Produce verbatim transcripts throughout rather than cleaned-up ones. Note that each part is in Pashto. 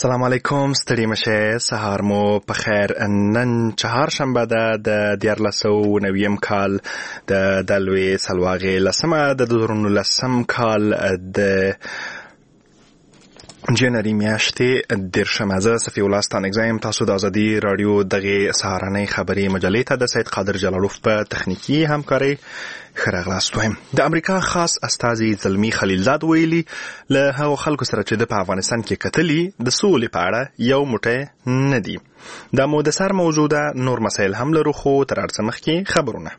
السلام علیکم، ستړي مشه، سهار مو په خیر. نن چهارشنبه ده د دیارلس سوه نویم کال د دلوي سلواغې لسمه د دوه زره نولسم کال د جنوري میاشتې دېرشمه. زه صفي الله ستانکزی یم. تاسو د ازادي راډیو دغې سهارنۍ خبري مجلې ته د سید قادر جلالوف په تخنیکي همکارۍ ښه راغلاست وایم. د امریکا خاص استازي زلمي خلیلزاد ویلي له هغو خلکو سره چې د په افغانستان کې کتلي د سولې په اړه یو موټی نه دي. دا مو د سر موضوع ده. نور مسایل هم لرو، خو تر هر څه مخکې خبرونه.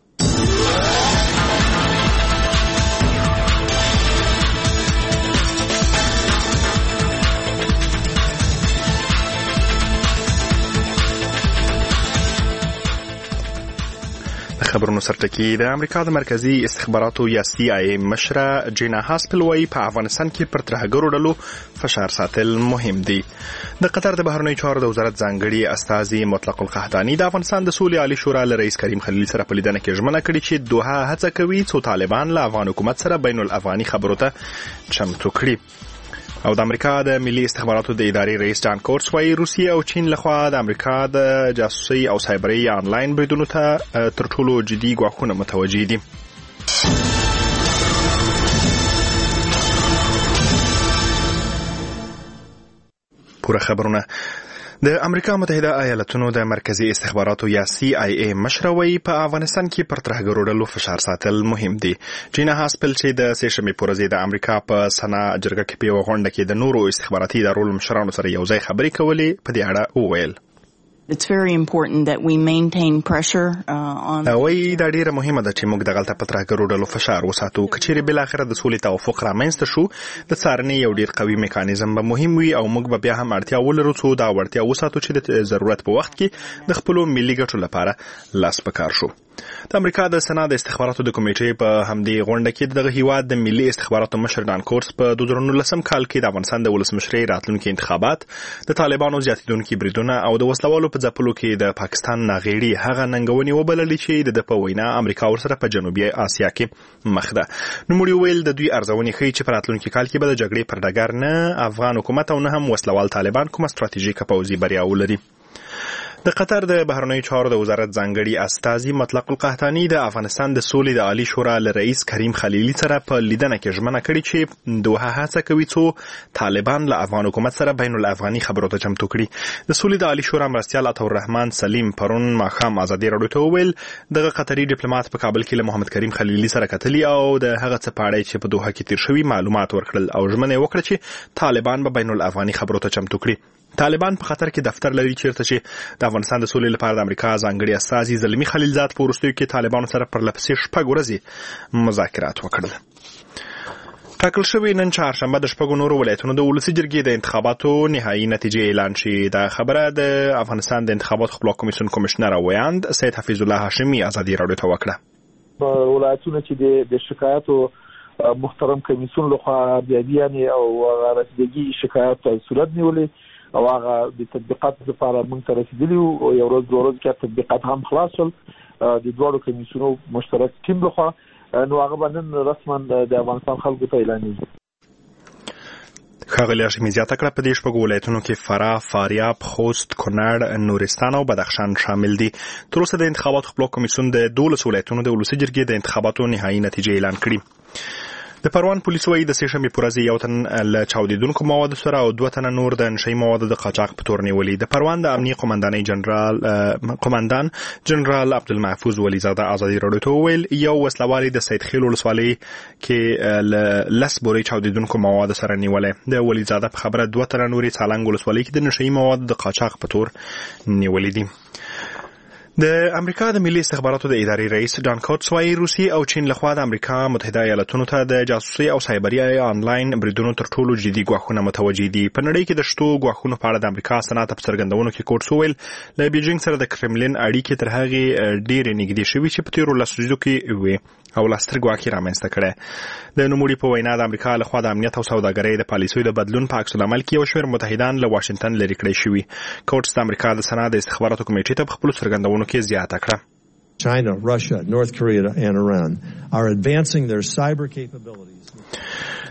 خبرونو سرټکی. د امریکا د مرکزی استخباراتو یا سی آی ای مشره جینا هاسپل وایي په افغانستان کې پر ترهګرو ډلو فشار ساتل مهم دي. د قطر د بهرنیو چارو د وزارت ځانګړي استازي مطلق القحطاني د افغانستان د سولې عالی شورا له رئیس کریم خلیل سره په لیدنه کې ژمنه کړې چې دوحه هڅه کوي څو طالبان له افغان حکومت سره بین الافغاني خبرو ته چمتو کړي. او د امریکا د ملي استخباراتو د ادارې رئیس جان کورټس وايي روسیه او چین لخوا د امریکا د جاسوسي او سایبري آنلاین بریدونو ته تر ټولو جدي ګواښونه متوجه دي. پوره خبرونه. د امریکا متحده ایالاتونو د مرکزی استخباراتو یا سی آی ای مشره وایي په افغانستان کې پر ترهګرو ډلو فشار ساتل مهم دي. جینا هاسپل چې د سې شنبې په ورځ د امریکا په سنا جرګه کې په یوه غونډه کې د نورو استخباراتي ادارو مشرانو سره یو ځای خبرې کولې، په دې اړه وویل It's very important that we maintain pressure uh, on وایي دا ډیره مهمه ده چې موږ دغلته په ترهګرو ډلو فشار وساتو. که چیرې بالاخره د سولې توافق رامنځته شو، د څارنې یو ډیر قوي میکانیزم به مهم وي او موږ به بیا هم اړتیا ولرو څو دا وړتیا وساتو چې د ضرورت په وخت کې د خپلو ملي ګټو لپاره لاس په کار شو. د امریکا د سنا د استخباراتو د کمیټې په همدې غونډه کې دغه هیواد د ملي استخباراتو مشر ډان کورټس په دوه زره نولسم کال کې د افغانستان د ولسمشرۍ راتلونکي انتخابات، د طالبانو زیاتېدونکي بریدونه او د وسلوالو په ځپلو کې د پاکستان ناغېړي هغه ننګونې وبللې چې د په وینا امریکا ورسره په جنوبي اسیا کې مخ ده. نوموړي ویل د دوی ارزونې ښیي چې په راتلونکي کال کې به د جګړې پر ډګر نه افغان حکومت او نه هم وسلوال طالبان کومه ستراتیژیکه پوځي بریا ولري. د قطر د بهرنیو چارو د وزارت ځانګړي استازي مطلق القحطاني د افغانستان د سولې د عالی شورا له رئیس کریم خلیلي سره په لیدنه کې ژمنه کړې چې دوحه هڅه کوي څو طالبان له افغان حکومت سره بین الافغاني خبرو ته چمتو کړي. د سولې د عالی شورا مرستیال عطاالرحمن سلیم پرون ماښام ازادي راډیو ته وویل دغه قطري ډیپلوماټ په کابل کې له محمد کریم خلیلي سره کتلي او د هغه څه په اړه چې په دوحه کې تیر شوي معلومات ورکړل او ژمنه وکړه چې طالبان به بین الافغاني خبرو ته چمتو کړي. طالبان په خطر کې دفتر لري چیرته چې د افغانستان د سولې لپاره د امریکا ځانګړي استازي زلمي خلیلزاد په وروستیو کې طالبانو سره پر لپسې شپږ ورځې مذاکرات وکړل. ټاکل شوې نن چهارشنبه د شپږو نورو ولایتونو د ولسي جرګې د انتخاباتو نهایي نتیجې اعلان شي. دا خبره د افغانستان د انتخاباتو خپلواک کمیسیون کمشنر او ویاند سید حفیظ الله هاشمي ازادي راډیو ته وکړه. په ولایتونو چې د شکایاتو محترم کمیسیون لخوا بیانیه او رسیدګي شکایات صورت نیولې او هغه د تطبیقات لپاره موږ ته رسیدلی او یو ورځ دوه ورځې کې تطبیقات هم خلاص شول د دوه کمیسیونو مشترک ټیم لخوا، نو هغه باندې رسما د افغانستان خلکو ته اعلانېږي. ښاغلي هاشمي زیاته کړه په دې شپږو ولایتونو کې فراه، فاریاب، خوست، کونړ، نورستان او بدخشان شامل دي. تر اوسه د انتخاباتو خپلواک کمیسیون د دولس ولایتونو د ولسي جرګې د انتخاباتو نهایي نتیجې اعلان کړي. د پروان پولیس وایي د سې شنبې په ورځ یو تن له چاودېدونکو موادو سره او دوه تنه نور د نشهیي موادو د قاچاق په تور نیولي. د پروان د امنیه قمندانۍ جنرال قمندان جنرال عبدالمحفوظ ولیزاده ازادي راډیو ته وویل یو وسلوال د سید خیل ولسوالۍ کې له لس بورې چاودېدونکو موادو سره نیولی. د ولیزاده په خبره دوه تنه نورې څالنګ ولسوالۍ کې د نشهیي موادو د قاچاق په تور نیولي دي. د امریکا د ملي استخباراتو د ادارې رئیس ډان کورټس وايي روسیې او چین لخوا د امریکا متحده ایالاتونو ته د جاسوسي او سایبري آنلاین بریدونو تر ټولو جدي ګواښونه متوجه دي. په نړۍ کې د شتو ګواښونو په اړه د امریکا سنات په څرګندونو کې کورټس وویل له بیجینګ سره د کرملین اړیکې تر هغې ډېرې نږدې شوي چې په تیرو لسو ورځو کې وې او لاستر ګواکې رامنځته کړی. د نوموړي په وینا د امریکا لخوا د امنیت او سوداګرۍ د پالیسیو د بدلون په عکس العمل کې یو شمېر متحدان له واشنګټن لرې کړی شوي. کورټس د امریکا د سنا د استخباراتو کمیټې ته په خپلو څرګندونو کې زیاته کړه. China, Russia, North Korea and Iran are advancing their cyber capabilities.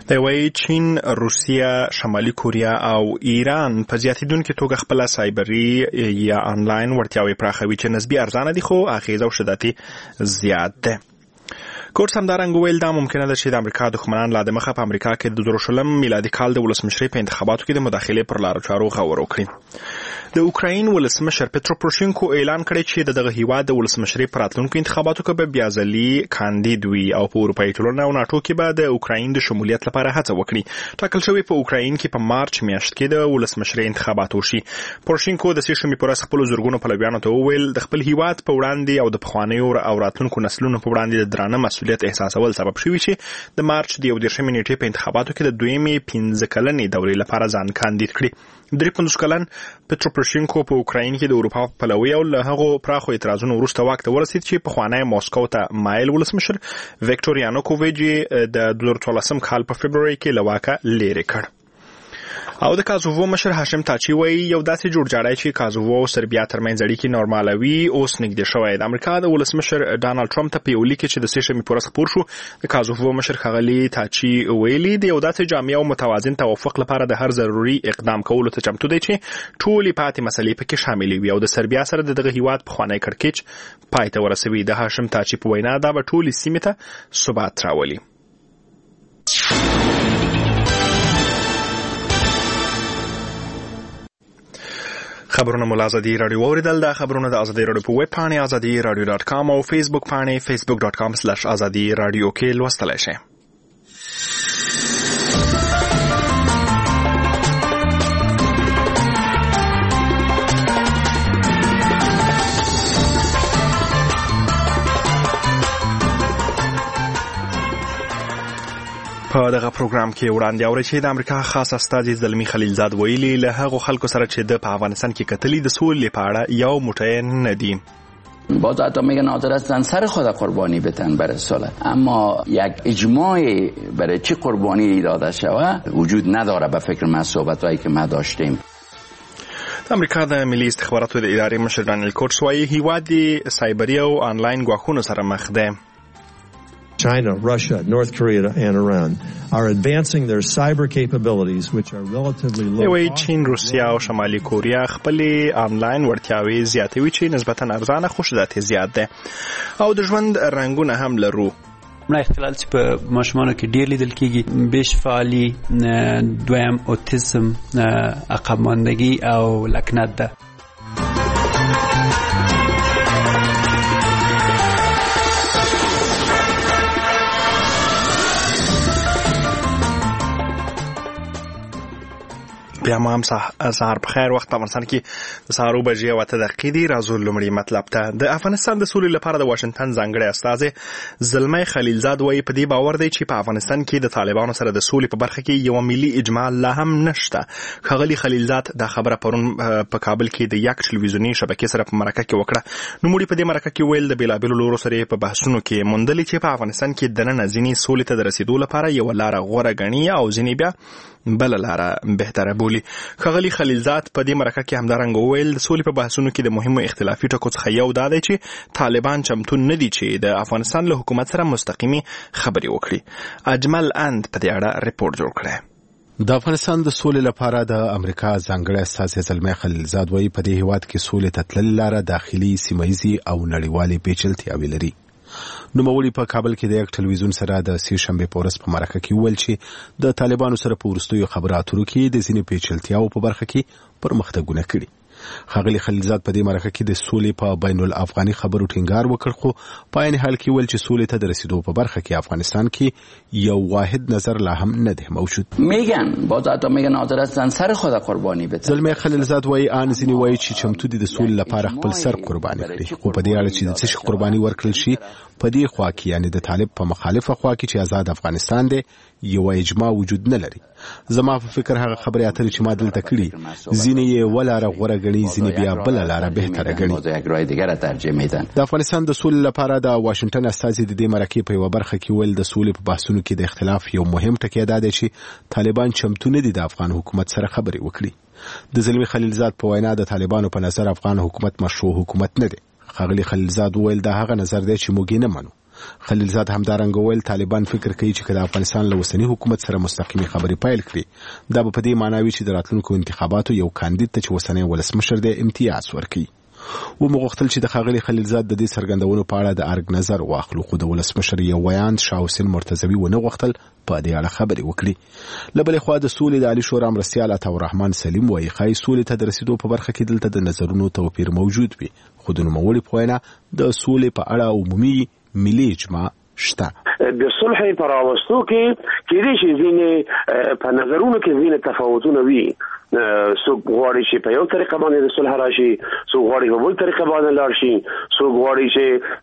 د وی چین، روسیه، شمالي کوریا او ایران په زیاتیدونکو توګه خپل سایبري یا آنلاین وړتیاوې پراخوي چې نسبي ارزانه دي خو اغیزه او شدت زیات ده. کورس همدارنګه ویل دا ممکنه ده چې د امریکا دښمنان لا د مخه په امریکا کې د دوه زره شلم میلادي کال د ولسمشرۍ په انتخاباتو کې د مداخلې پر لارو چارو غور وکړي. د اوکراین ولسمشر پترو پروشینکو اعلان کړی چې دغه هیواد د ولسمشرۍ په راتلونکو انتخاباتو کې به بیا ځلي کاندید وي او په اروپایي ټولنه او ناټو کې به د اوکراین د شمولیت لپاره هڅه وکړي. ټاکل شوی په اوکراین کې په مارچ میاشت کې د ولسمشرۍ انتخابات وشي. پروشینکو د سې شنبې پر ورځ خپل زورګونو پلویانو ته وویل د خپل هیواد په وړاندې او د پخوانیو او راتلونکو نسلونو په وړاندې د درانه مسؤلیت احساسول سبب شوی چې د مارچ د یو دېرشمې نیټې په انتخاباتو کې د دویمې پنځه کلنې دورې لپاره ځان کاندید کړي. درې پنځوس کلن پترو پروشینکو په اوکراین کې د اروپا په پلوي او له هغو پراخو اعتراضونو وروسته واک ته ورسید چې پخوانی ماسکو ته مایل ولسمشر ویکټور یانوکوویچ د دوه زره څوارلسم کال په فبروري کې له واکه لرې کړ. او د کازوو مشر هاشم تاچی وایي یو داسې جوړجاړی چې کازوو او سربیا ترمنځ اړیکې نورمالوي اوس نږدې شوی. د امریکا د ولسمشر ډانلډ ټرمپ ته په یو لیک چې د سې شنبې پر ورځ خپور شو د کازوو مشر ښاغلي تاچی ویلي د یو داسې جامع او متوازن توافق لپاره د هر ضروري اقدام کولو ته چمتو دی چې ټولې پاتې مسلې پکې شاملې وي او د سربیا سره د دغه هیواد پخوانی کړکېچ پای ته ورسوي. د هاشم تاچی په وینا دا به ټولې سیمې ته ثبات راولي. خبرونه مو آزادي رادیو اوریدل. دا خبرونه د آزادي رادیو په ویب پاڼه آزادي رادیو ډاټ کام او فیسبوک پاڼه فیسبوک ډاټ کام سلیش آزادي رادیو کې لوستلای شئ. په دغه پروګرام کې وړاندې اورئ چې د امریکا خاص استازي زلمی خلیلزاد ویلي له هغو خلکو سره چې د په افغانستان کې کتلي د سولې په اړه یو موټی نه دي. باز حتی میگن حاضر هستن سر خود قربانی بدن برای صلح، اما یک اجماع برای چی قربانی اراده شود وجود نداره به فکر من صحبتایی که ما داشتیم. امریکا د ملي استخباراتو د ادارې مشر دانیل کوټس وایي هیواد د سایبري او آنلاین ګواښونو سره مخ دی. China, Russia, North Korea and Iran are advancing their cyber capabilities which are relatively low. وی چین، روسیا او شمالي کوریا خپل آنلاین وړتیاوې زیاتوي چې نسبتا ارزانه خو شدت زیات ده او د ژوند رنگونه هم لرو. مړه اختلال چې په ماشومانو کې ډیر لیدل کیږي بیش فعالی، دویم اوتیزم، عقب ماندگی او لکنت ده. بیا ما هم سهار په خیر وخت. افغانستان کې د سهارو بجې او اته دقیقې دي. راځو لومړی مطلب ته. د افغانستان د سولې لپاره د واشنگټن ځانګړی استازی زلمی خلیلزاد وایي په دې باور دی چې په افغانستان کې د طالبانو سره د سولې په برخه کې یو ملي اجماع لا هم نشته. ښاغلي خلیلزاد دا خبره پرون په کابل کې د یک ټلویزیوني شبکې سره په مرکه کې وکړه. نوموړي په دې مرکه کې ویل د بیلابیلو لورو سره په بحثونو کې موندلې چې په افغانستان کې دننه ځینې سولې ته د رسیدو لپاره یو لاره غوره ګڼي او ځینې بیا بل لاره بهتره بولي. ښاغلي خلیلزاد په دې مرکه کې همدارنګه وویل د سولې په بحثونو کې د مهمو اختلافي ټکو څخه یو دا دی چې طالبان چمتو نه دي چې د افغانستان له حکومت سره مستقیمي خبرې وکړي. اجمل اند په دې اړه ریپورت جوړ کړی. د افغانستان د سولې لپاره د امریکا ځانګړی استازی زلمی خلیلزاد وایي په دې هیواد کې سولې ته تلل لاره داخلي، سیمه‌یزي او نړیوالې پیچلتیاوې لري. نوموړي په کابل کې د یک ټلویزیون سره د سې شنبې په ورځ په مرکه کې ویل چې د طالبانو سره په وروستیو خبرو اترو کې د ځینې پیچلتیاوو په برخه کې پرمختګونه کړي. ښاغلي خلیلزاد په دې مرکه کې د سولې په بین الافغاني خبرو ټینګار وکړ، خو په عین حال کې ویل چې سولې ته د رسیدو په برخه کې افغانستان کې یو واحد نظر لا هم نه دی موجود. میگن باز حتی میگن حاضر هستن سر خود قربانی بدن. زلمی خلیلزاد وایي ان ځینې وایي چې چمتو دي د سولې لپاره خپل سر قرباني کړي، خو په دې اړه چې د څه شي قرباني ورکړل شي په دې خوا کې یعنی د طالب په مخالفه خوا کې چې آزاد افغانستان دی یو اجماع وجود نه لري. زما په فکر هغه خبرې اترې چې ما دلته کړي ځینې یې ولاره غوره ګڼي، ځینې بیا بل لاره بهتره ګڼي. د افغانستان د سولې لپاره د واشنگټن استازي د دې مرکې په یو برخه کې ویل د سولې په بحثونو کې د اختلاف یو مهم ټکی دا دی چې طالبان چمتو نه دي د افغان حکومت سره خبرې وکړي. د زلمی خلیلزاد په وینا د طالبانو په نظر افغان حکومت مشروع حکومت نه دی. ښاغلي خلیلزاد ویل دا هغه نظر دی چې موږ نه منو. خلیلزاد همدارنګه ویل طالبان فکر کوي چې د افغانستان له اوسنی حکومت سره مستقیمي خبرې پیل کړي دا به په دې معنی وي چې د راتلونکو انتخاباتو یو کاندید ته چې اوسنی ولسمشر دی امتیاز ورکړي. و مغوښتل چې د ښاغلي خلیلزاد د دې څرګندونو په اړه د ارګ نظر واخلو خو د ولسمشر یو ویاند شاه حسین مرتضوي ونه غوښتل په دې اړه خبرې وکړي. له بلې خوا د سولې د عالي شورا مرستیال عطاالرحمن سلیم وایي ښایي سولې ته د رسیدو په برخه کې دلته د نظرونو توپیر موجود وي خو د نوموړي په وینا د سولې په اړه عمومي ملي اجماع شته. د صلح په راوستو کې کېدای شي ځینې په نظرونو کې ځینې تفاوتونه وي. څوک غواړي چې په یو طریقه باندې د صلح راشي، څوک غواړي په بل طریقه باندې لاړ شي، څوک غواړي چې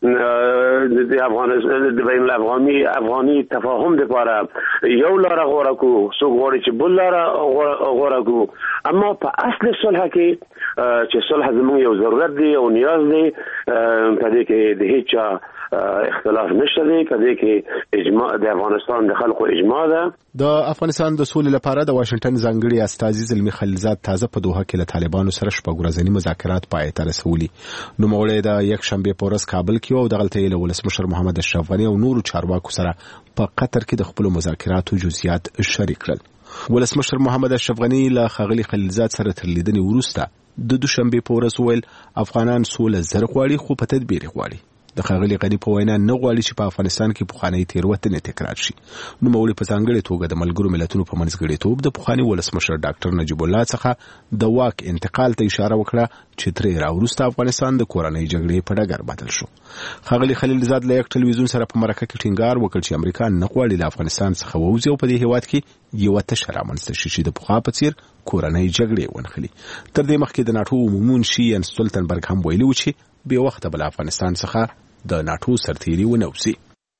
د افغانستان د بین الافغاني افغاني تفاهم لپاره یو لار غوړه کو، څوک غواړي چې بل لار غوړه کو. اما په اصل صلح کې چې صلح زموږ یو ضرورت دی او نیاز دی، په دې کې د هیڅ اختلاف نشته دی، په دې کې اجماع د افغانستان د خلکو اجماع ده. د افغانستان د سولې لپاره د واشنگټن ځانګړي استازي زلمی خلیلزاد تازه په دوحه کې له طالبانو سره شپږ ورځني مذاکرات پای ته رسولي. نوموړی د یک شنبه په ورځ کابل کې او د غلطۍ له ولسمشر محمد اشرف غنی او نورو چارواکو سره په قطر کې د خپل مذاکراتو جزئیات شریک کړل. ولسمشر محمد اشرف غنی له ښاغلي خلیلزاد سره تر لیدنې وروسته د دوشنبه په ورځ ویل افغانان سوله زر غواړي خو په تدبیر غواړي. د ښاغلي غنی په وینا نه غواړي چې په افغانستان کې پخوانۍ تېروتنې تکرار شي. نوموړي په ځانګړې توګه د ملګرو ملتونو په منځګړیتوب د پخواني ولسمشر ډاکټر نجیب الله څخه د واک انتقال ته اشاره وکړه چې ترې راوروسته افغانستان د کورنۍ جګړې په ډګر بدل شو. ښاغلي خلیلزاد له یک ټلویزیون سره په مرکه کې ټینګار وکړ چې امریکا نه غواړي له افغانستان څخه ووځي او په دې هېواد کې یوه تشه رامنځته شي چې د پخوا په څېر کورنۍ جګړې ونښلي. تر دې مخکې د ناټو عمومي منشي یان ستولتنبرګ هم ویلي و چې بې وخته به له افغانستان څخه د ناټو سرتیري ونوځي.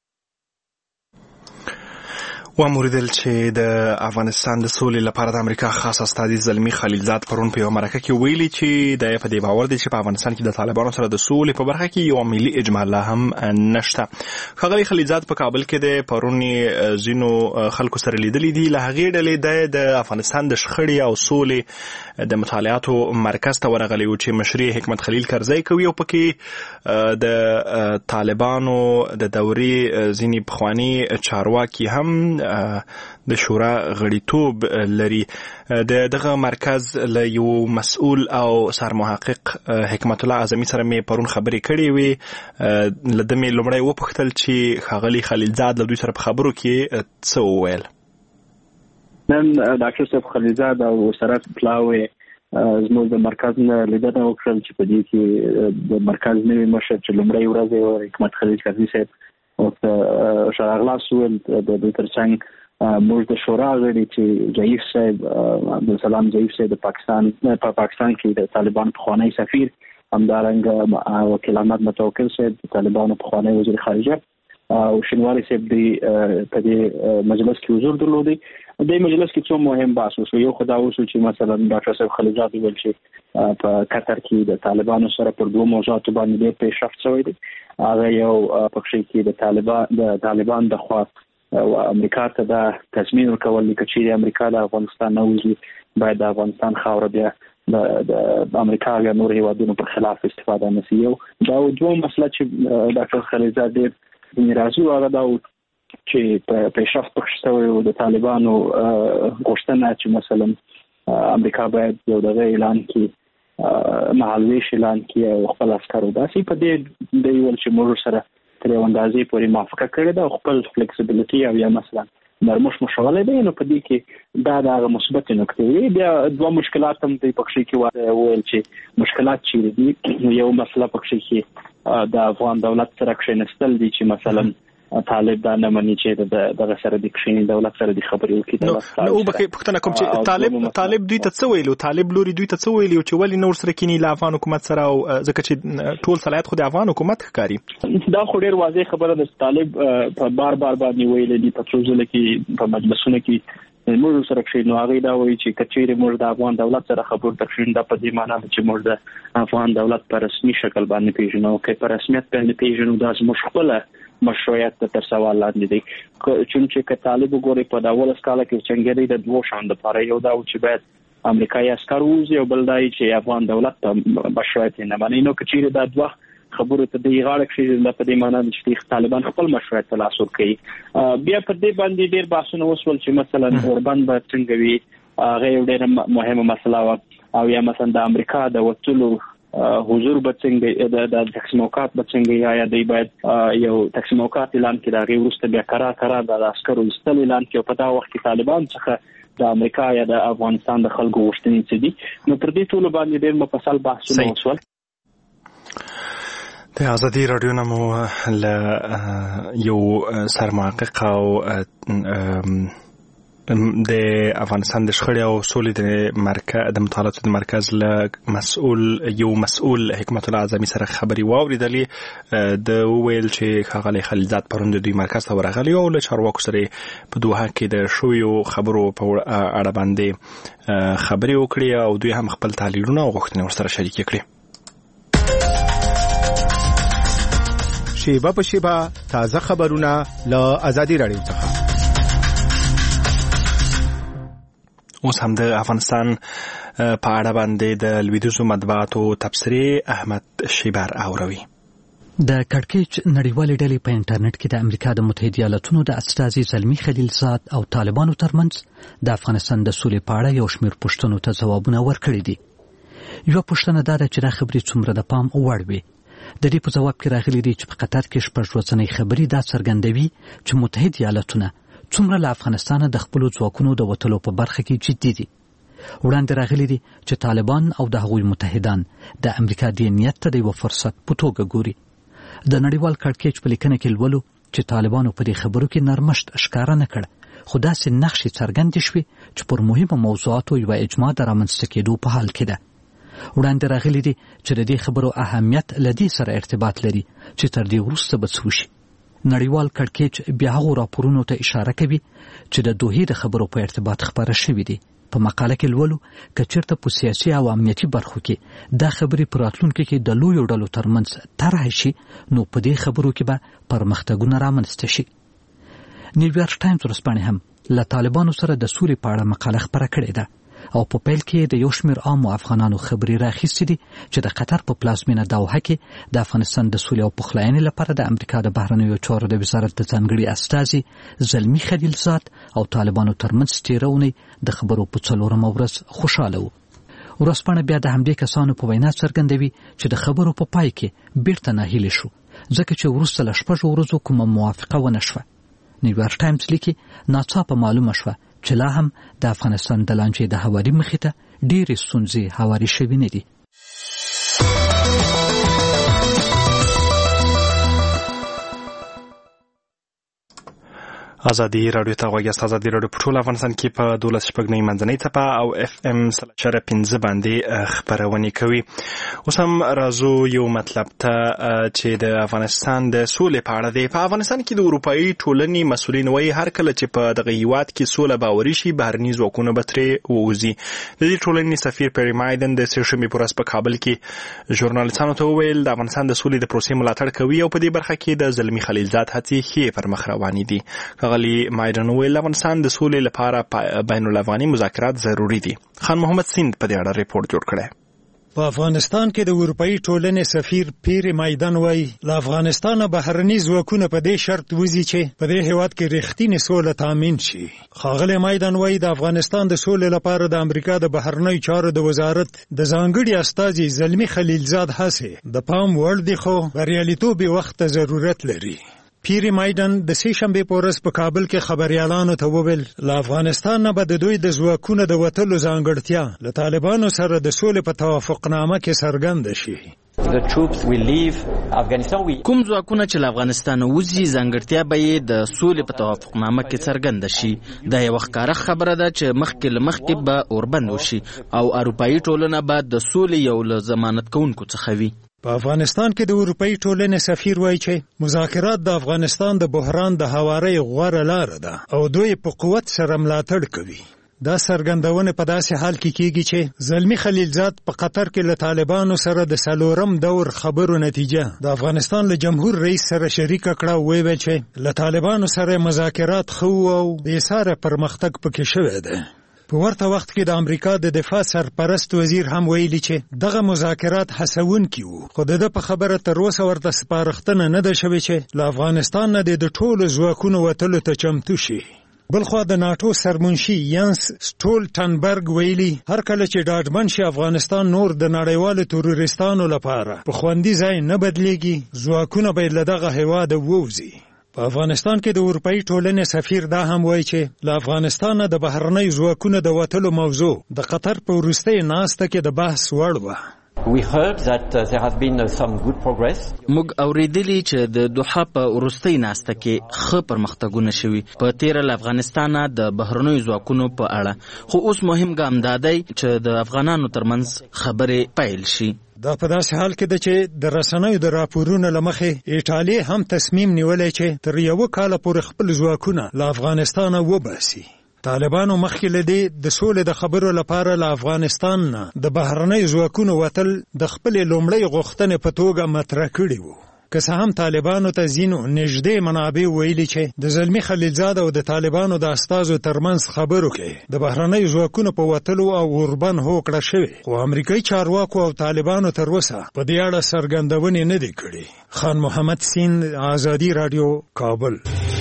واموریدل چې د افغانستان د سولې لپاره د امریکا خاص استازي زلمی خلیلزاد پرون په یو مرکه کې ویلي چې د په دې باور دی چې په افغانستان کې د طالبانو سره د سولې په برخه کې یو ملي اجماع لا هم نشته. ښاغلي خلیلزاد په کابل کې د پرون ځینو خلکو سره لیدلي دي. له هغې ډلې د افغانستان د شخړې او سولې د مطالعاتو مرکز ته ورغلی و چې مشري حکمت خلیل کرزی کوي او پکې د طالبانو د دورې ځینې پخواني چارواکي هم د شورا غړیتوب لري. د دغه مرکز له یو مسؤل او سرمحقق حکمت الله اعظمي سره مې پرون خبرې کړې وې. له ده مې لومړی وپوښتل چې ښاغلي خلیلزاد له دوی سره په خبرو کې څه وویل. نن ډاکټر صاحب خلیلزاد او سره پلاوي زموږ د مرکز نه لیدنه وکړل چې په دې کې د مرکز نوی مشر چې لومړی ورځ حکمت خلیل کرزي صاحب او شراغلاس ول د دوی ترڅنګ موږ د شورا غړي چې ضعیف صاحب عبدالسلام ضعیف صاحب د پاکستان په پاکستان کې د طالبان پخوانی سفیر، همدارنګه وکیل احمد متوکل صاحب د طالبان پخوانی وزیر خارجه او شینواری صاحب د په دې مجلس کې حضور درلودي. د مجلس کې څو مهم بحث وشو. یو خدا وشو چې مثلا ډاکټر صاحب خلیلزاد ویل چې په قطر کې د طالبانو سره پر دوه موضوعاتو باندې ډېر پیشرفت شوی دی. هغه یو پکې کې د طالبان د طالبان د خوا او امریکا ته د تضمین ورکول چې امریکا د افغانستان نه وځي، باید د افغانستان خاوره بیا د امریکا یا نور هیوادونو پر خلاف استفاده نه شي. دا دوه مسله چې ډاکټر خلیلزاد ډېر راځي هغه دا چې په پیشرفت پکې شوی او د طالبانو غوښتنه چې مثلا امریکا باید یو دغه اعلان کړي، مهالویش اعلان کړي او خپل عسکرو داسې په دې د یو چې موږ سره تر یو اندازې پورې موافقه کړې ده او خپل فلیکسیبিলিټي او یا مثلا نرمش مشغله دی. نو په دې کې دا د مثبت نکته وي. بیا دوه مشکلات هم د پکې کې وایي چې مشکلات چې دي یو مسله پکې کې د افغان دولت سره کښینستل دي چې مثلا طالب دا نه مني چې دغه سره د کښینی دولت سره د خبرې وکړي. نو نو به پښتنه کوم چې طالب طالب دوی ته څه ویلو، طالب لوري دوی ته څه ویلو چې ولی نور سره کینی له افغان حکومت سره او ځکه چې ټول صلاحیت خو د افغان حکومت ښکاري. دا خو ډیر واضح خبره ده. طالب په بار بار باندې ویل دي په ټروزل کې په مجلسونو کې موږ سره کښینو. هغه دا وایي چې کچېره موږ د افغان دولت سره خبرو ته کښین دا په دې معنی چې موږ د افغان دولت په رسمي شکل باندې پیژنو او کې په رسمیت باندې پیژنو دا زموږ خپل مشروعیت تر سوال لاندې دی. چونکه که طالب وګوري په داول اسکاله کې څنګه دی د دوه شان د پاره یو دا چې باید امریکایي عسكر وځي او بل دای چې افغان دولت مشروعیت نه مانی. نو کچېره دا دوه خبرو ته د غاړه کې د پدې معنا چې طالبان خپل مشروعیت ترلاسه کړي. بیا په دې باندې ډېر بحثونه وشول چې مثلا اوربان به څنګه وي، هغه یو ډېره مهمه مسله وه، او یا مثلا د امریکا د وتلو حضور به څنګه، د تقسیموکات به څنګه، یا دی باید یو تقسیموکات اعلان کړي، هغې وروسته بیا کرار کرار د عسکرو ایستل اعلان کړي، او په دا وخت کې طالبان څخه د امریکا یا د افغانستان د خلکو غوښتنې څه دي. نو پر دې ټولو باندې ډېر مفصل بحثونه وشول. د ازادي راډیو نه مو له یو سرمحقق او د افغانستان د شخړې او سولې د مرکز د مطالعاتو د مرکز له مسؤل یو مسؤل حکمت الله اعظمي سره خبري واوریدلې. د ویل چې ښاغلی خلیلزاد پرون د دوی مرکز ته ورغلی او له چارواکو سره په دوحه کې د شویو خبرو په اړه باندې خبري وکړي او دوی هم خپل تحلیلونه او غوښتنې ورسره شریکې کړي. شیبه په شیبه تازه خبرونه له ازادي راډیو څخه. اوس هم د افغانستان په اړه باندې د لویدیځو مطبوعاتو تبصرې احمد شیبر اوروي. د کړکېچ نړیوالې ډلې په انټرنیټ کې د امریکا د متحده ایالاتونو د استازي زلمی خلیلزاد او طالبانو ترمنځ د افغانستان د سولې په اړه یو شمېر پوښتنو ته ځوابونه ورکړي دي. یوه پوښتنه دا ده چې دا خبرې څومره د پام وړ وي. د دې په جواب کې راغلي دي چې په قطر کې شپږ ورځنۍ خبرې دا څرګندوي چې متحده ایالاتونه څومره له افغانستانه د خپلو ځواکونو د وتلو په برخه کې جدي دي. وړاندې راغلي دي چې طالبان او د هغوی متحدان د امریکا دې نیت ته د یوه فرصت په توګه ګوري. د نړیوال کړکېچ په لیکنه کې لولو چې طالبانو په دې خبرو کې نرمښت ښکاره نه کړ، خو داسې نښې څرګندې شوې چې پر مهمو موضوعاتو یوه اجماع د رامنځته کېدو په حال کې ده. وړاندې راغلي دي چې د دې خبرو اهمیت له دې سره ارتباط لري چې تر دې وروسته به څه وشي. نړیوال کړکېچ بیا هغو راپورونو ته اشاره کوي چې د دوحې د خبرو په ارتباط خپاره شوي دي. په مقاله کې لولو که چېرته په سیاسي او امنیتي برخو کې دا خبرې په راتلونکي کې د لویو ډلو ترمنځ طرحه شي، نو په دې خبرو کې به پرمختګونه رامنځته شي. نیویارک ټایمز ورځپاڼې هم له طالبانو سره د سولې په اړه مقاله خپره کړې ده، او په پیل کې د یو شمېر عامو افغانانو خبرې راخیستې دي چې د قطر په پلازمینه دوحه کې د افغانستان د سولې او پخلاینې لپاره د امریکا د بهرنیو چارو د وزارت د ځانګړي استازي زلمی خلیلزاد او طالبانو ترمنځ تېره اونۍ د خبرو په څلورمه ورځ خوشحاله وو. ورځپاڼه بیا د همدې کسانو په وینا څرګندوي چې د خبرو په پای کې بیرته ناهیلې شو، ځکه چې وروسته له شپږو ورځو کومه موافقه ونه شوه. نیویارک ټایمز لیکي ناڅاپه معلومه شوه چې لا هم د افغانستان د لانجې د هواري مخې ته ډېرې ستونزې هواري شوي نه دي. ازادي راډیو ته غوږ یاست. ازادي راډیو په ټول افغانستان کې په دولس شپږ نوي منځنۍ څپه او اف ام سل اشاره پنځه باندې خپرونې کوي. اوس هم راځو یو مطلب ته چې د افغانستان د سولې په اړه دی. په افغانستان کې د اروپایي ټولنې مسؤلین وایي هر کله چې په دغه هیواد کې سوله باوري شي، بهرني ځواکونه به ترې ووځي. د دې ټولنې سفیر پیری مایدن د سېشنبې په ورځ په کابل کې ژورنالستانو ته وویل د افغانستان د سولې د پروسې ملاتړ کوي او په دې برخه کې د زلمی خلیلزاد هڅې ښې پر مخ روانې دي. ښاغلي مایدن ویل افغانستان د سولې لپاره بین الافغاني مذاکرات ضروري دي. خان محمد سیند په دې اړه ریپورت جوړ کړی. په افغانستان کې د اروپایي ټولنې سفیر پیری مایدن وایي له افغانستانه بهرني ځواکونه په دې شرط وځي چې په دې هېواد کې رښتینې سوله تامین شي. ښاغلی مایدن وایي د افغانستان د سولې لپاره د امریکا د بهرنیو چارو د وزارت د ځانګړي استازي زلمی خلیلزاد هڅې د پام وړ دي، خو بریالیتوب یې وخت ته ضرورت لري. پیری مایدن د سې شنبې په ورځ په کابل کې خبریالانو ته وویل له افغانستان نه به د دوی د ځواکونو د وتلو ځانګړتیا له طالبانو سره د سولې په توافقنامه کې څرګنده شي. کوم ځواکونه چې له افغانستان وځي ځانګړتیا به یې د سولې په توافقنامه کې څرګنده شي. دا یوه ښکاره خبره ده چې مخکې له مخکې به اوربند وشي او اروپایي ټولنه به د سولې یو له ضمانت کوونکو څخه وي. په افغانستان کې د اروپایي ټولنې سفیر وایي چې مذاکرات د افغانستان د بحران د هوارۍ غوره لاره ده او دوی په قوت سره ملاتړ کوي. دا څرګندونه په داسې حال کې کیږي چې زلمی خلیلزاد په قطر کې له طالبانو سره د څلورم دور خبرو نتیجه د افغانستان له جمهور رئیس سره شریکه کړه او ویل چې له طالبانو سره مذاکرات خو او بې ساره پرمختګ پکې شوی دی. په ورته وخت کې د امریکا د دفاع سرپرست وزیر هم ویلي چې دغه مذاکرات هڅونکي وو، خو د ده په خبره تر اوسه ورته سپارښتنه نه ده شوې چې له افغانستان نه د ټولو ځواکونو وتلو ته چمتو شي. بلخوا د ناتو سرمنشي یانس سټولټنبرګ ویلي هر کله چې ډاډمن شي افغانستان نور د نړیوالو تروریستانو لپاره په خوندي ځای نه بدلیږي، ځواکونه باید له دغه هېواده ووځي. په افغانستان کې د اروپایي ټولنې سفیر دا هم وایي چې له افغانستانه د بهرنۍ ځواکونو د وتلو موضوع د قطر په وروستۍ ناسته کې د بحث وړ وه. We heard that uh, there has been uh, some good progress. موږ اوریدلی چې د دوحه په وروستۍ ناسته کې ښه پرمختګونه شوي په تیره له افغانستانه د بهرنیو ځواکونو په اړه، خو اوس مهم ګام دا دی چې د افغانانو ترمنځ خبرې پیل شي. دا په داسې حال کې ده چې د رسنیو د راپورونو له مخې ایټالیا هم تصمیم نیولی چې تر یوه کاله پورې خپل ځواکونه له افغانستانه وباسي. طالبانو مخکې له دې د سولې د خبرو لپاره له افغانستان نه د بهرنیو ځواکونو وتل د خپلې لومړۍ غوښتنې په توګه مطرح کړي وو. که څه هم طالبانو ته ځینو نږدې منابع ویلي چې د زلمي خلیلزاد او د طالبانو د استازو ترمنځ خبرو کې د بهرنیو ځواکونو په وتلو او اوربند هوکړه شوې، خو امریکایي چارواکو او طالبانو تر اوسه په دې اړه څرګندونې نه دي کړې. خان محمد سین، آزادي راډیو، کابل.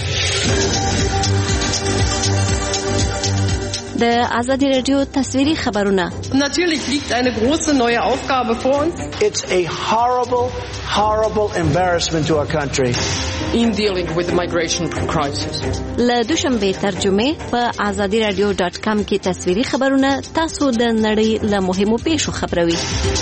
د آزادی رادیو تصویری خبرونه. Natürlich liegt eine große neue Aufgabe vor uns. It's a horrible, horrible embarrassment to our country. In dealing with the migration crisis. له دوشنبه ترجمه په آزادی رادیو ډاټ کام کې تصویری خبرونه تاسو د نړۍ له مهمو پیښو خبروي.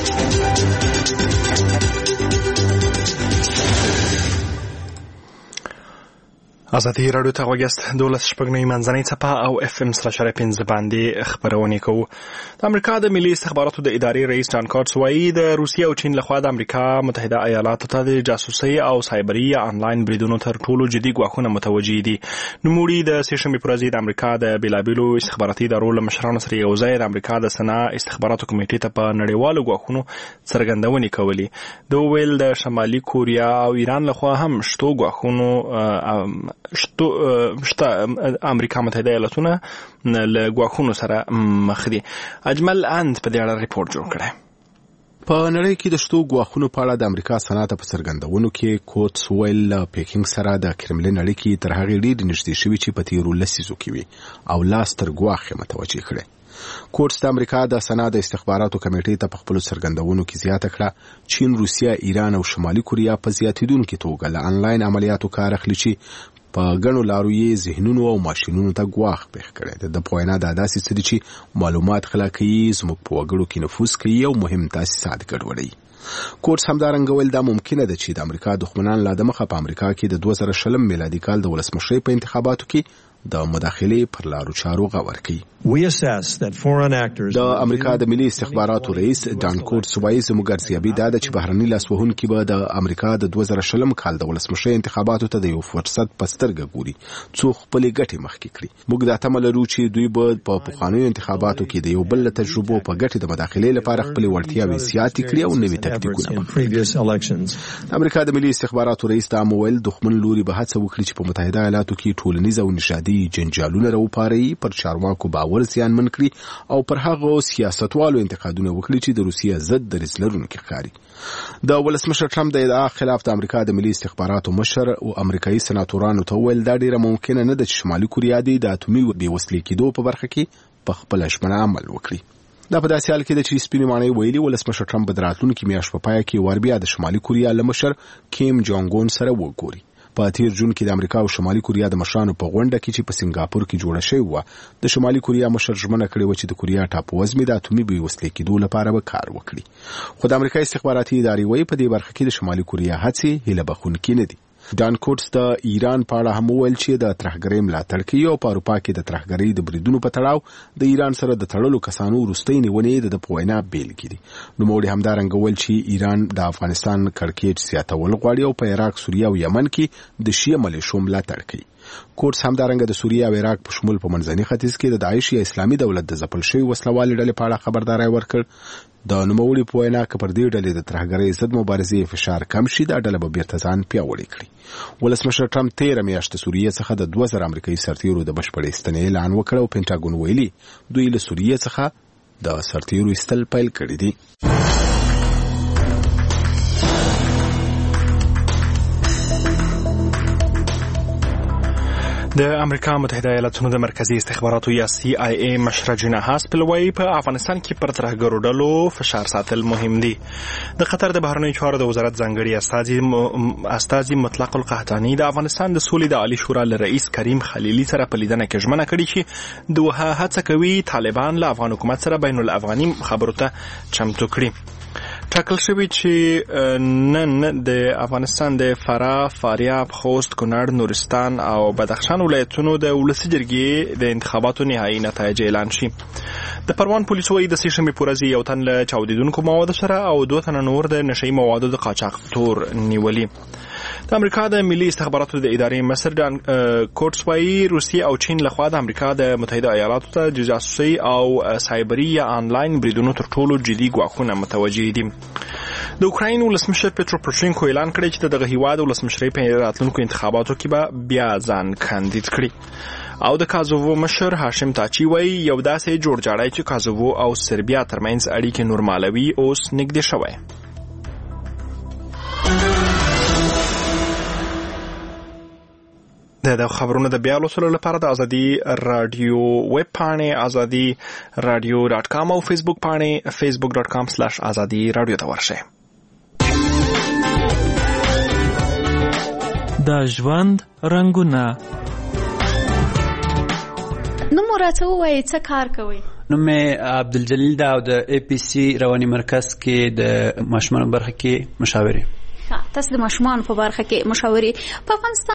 آزادي راډیو ته غوږ یاست. دولس شپږ نوي منځنۍ څپه او اف ام سره اشاریه پنځه باندې خپرونې کوو. د امریکا د ملي استخباراتو د ادارې رئیس جان کارټس وایي د روسیې او چین لخوا د امریکا متحده ایالاتو ته د جاسوسۍ او سایبري یا آنلاین بریدونو تر ټولو جدي ګواښونه متوجه دي. نوموړي د سې شنبې پر ورځ د امریکا د بېلابېلو استخباراتي ادارو له مشرانو سره یو ځای د امریکا د سنا استخباراتو کمیټې ته په نړیوالو ګواښونو څرګندونې کولې. د ویل د شمالي کوریا او ایران لخوا هم شتو ګواښونو شتو شته امریکا متحده ایالاتونه له ګواښونو سره مخ دي. اجمل اند په دې اړه ریپورت جوړ کړی. په نړۍ کې د شتو ګواښونو په اړه د امریکا سنات په څرګندونو کې کوټس ویل پیکینګ سره د کرملین اړیکې تر هغې ډېرې نږدې شوي چې په تیرو لسیزو کې وي او لاس تر ګواښ متوجه کړی. کوټس د امریکا د سنا د استخباراتو کمیټې ته په خپلو څرګندونو کې زیاته کړه چین، روسیه، ایران او شمالي کوریا په زیاتېدونکې توګه له آنلاین عملیاتو کار اخلي چې په ګڼو لارو یې ذهنونو او ماشینونو ته ګواښ پېښ کړی دی. د په وینا دا داسې څه دي چې معلومات غلا کوي، زموږ په وګړو کې نفوذ کوي او مهم تاسیسات ګډوډوي. کوټس همدارنګه ویل دا ممکنه ده چې د امریکا دښمنان لا دمخه په امریکا کې د دوه زره شلم میلادي کال د ولسمشرۍ په انتخاباتو کې د مداخلې پر لارو چارو غور کوي. د امریکا د ملي استخباراتو رئیس ډان کوټس وایي زموږ ارزیابي دا ده چې بهرني لاسوهونکي به د امریکا د دوه زره شلم کال د ولسمشرۍ انتخاباتو ته د یو فرصت په سترګه ګوري څو خپلې ګټې مخکې کړي. موږ دا تمه لرو چې دوی به په پخوانیو انتخاباتو کې د یو بل له تجربو په ګټې د مداخلې لپاره خپلې وړتیاوې زیاتې کړي او نوي تکتیکونه وکړي. امریکا د ملي استخباراتو رئیس دا مویل دښمن لوري به هڅه وکړي چې په متحده ایالاتو کې ټولنیز او نژادي جنجالونه راوپاروي، پر چارواکو باور زیانمن کړي او پر هغو سیاستوالو انتقادونه وکړي چې د روسیې ضد دریځ لرونکي ښکاري. د ولسمشر ټرمپ د ادعا خلاف د امریکا د ملي استخباراتو مشر او امریکایي سناتورانو ته وویل دا ډیره ممکنه نه ده چې شمالي کوریا د اتومي بېوسلې کېدو په برخه کې په خپله ژمنه عمل وکړي. دا په داسې حال کې ده چې سپینې ماڼۍ ویلي ولسمشر ټرمپ به د راتلونکي میاشت په پای کې ور بیا د شمالي کوریا له مشر کیم جونګ اون سره وګوري. په تیر جون کې د امریکا او شمالي کوریا د مشرانو په غونډه کې چې په سنگاپور کې جوړه شوې وه د شمالي کوریا مشر ژمنه کړې وه چې د کوریا ټاپووزمې د اتومي بېوسلې کېدو لپاره به کار وکړي. خو د امریکا استخباراتي ادارې وایي په دې برخه کې د شمالي کوریا هڅې هیله بښونکې نه دي. ډان کوټس د ایران په اړه هم وویل چې د ترهګرۍ ملاتړ کوي او په اروپا کې د ترهګرۍ د بریدونو په تړاو د ایران سره د تړلو کسانو وروستۍ نیونې د په وینا بېلګې دي. نوموړي همدارنګه وویل چې ایران د افغانستان کړکېچ زیاتول غواړي او په عراق، سوریه او یمن کې د شیعه ملیشو ملاتړ کوي. کوټس همدارنګه د سوریه او عراق په شمول په منځني ختیځ کې د داعش یا اسلامي دولت د ځپل شوی وسلوالې ډلې په اړه خبرداري ورکړ. د نوموړي په وینا که پر دې ډلې د ترهګرۍ ضد مبارزې فشار کم شي دا ډله به بیرته ځان پیاوړې کړي. ولسمشر ټرمپ تیره میاشت سوریه څخه د دوه زره امریکایي سرتیرو د بشپړې ایستنې اعلان وکړ او پینټاګون ویلي دوی له سوریه څخه د سرتیرو ایستل پیل کړي دي. د امریکا متحده ایالاتونو د مرکزی استخباراتو یا سی آی ای مشره جینا هاسپل وايي په افغانستان کې پر ترهګرو ډلو فشار ساتل مهم دي. د قطر د بهرنیو چارو د وزارت ځانګړي استازي استازي مطلق القحطاني د افغانستان د سولې د عالی شورا له رئیس کریم خلیلي سره په لیدنه کې ژمنه کړې چې دوه هڅه کوي طالبان له افغان حکومت سره بین الافغاني خبرو ته چمتو کړي. ټاکل شوی چې نن د افغانستان د فراه، فاریاب، خوست، کونړ، نورستان او بدخشان ولایتونو د ولسي جرګې د انتخاباتو نهایي نتایج اعلان شي. د پروان پولیسو وايي د سې شنبې په ورځ یو تن له چاودیدونکو موادو سره او دوه تنه نور د نشهیي موادو د قاچاق تور نیولي. د امریکا د ملي استخباراتو د ادارې مصر ډان کوټس وايي روسیه او چین لخوا د امریکا د متحده ایالاتو ته د جاسوسي او سایبري یا آنلاین بریدونو تر ټولو جدي ګواښونه متوجه دي. د اوکراین ولسمشر پټرو پروشینکو اعلان کړی چې دغه هیواد ولسمشرۍ په راتلونکو انتخاباتو کې به بیا ځان کاندید کړي. او د کازوو مشر هاشم تاچی وايي یو داسې جوړجاړی چې کازوو او سربیا ترمنځ اړیکې نورمالوي اوس نږدې شوی. د خبرونو د بیا لوستلو لپاره د ازادي رادیو ویب پاڼې ازادي رادیو ډاټ کام او فیسبوک پاڼې فیسبوک ډاټ کام سلاش ازادي رادیو ته ورشئ. د ژوند رنګونه. نو مراته وایي څه کار کوي؟ نوم مې عبدالجلیل دا او د ای پی سی رواني مرکز کې د ماشومانو برخه کې مشاوري. تاسو د ماشومانو په برخه کې مشاوري په افغانستان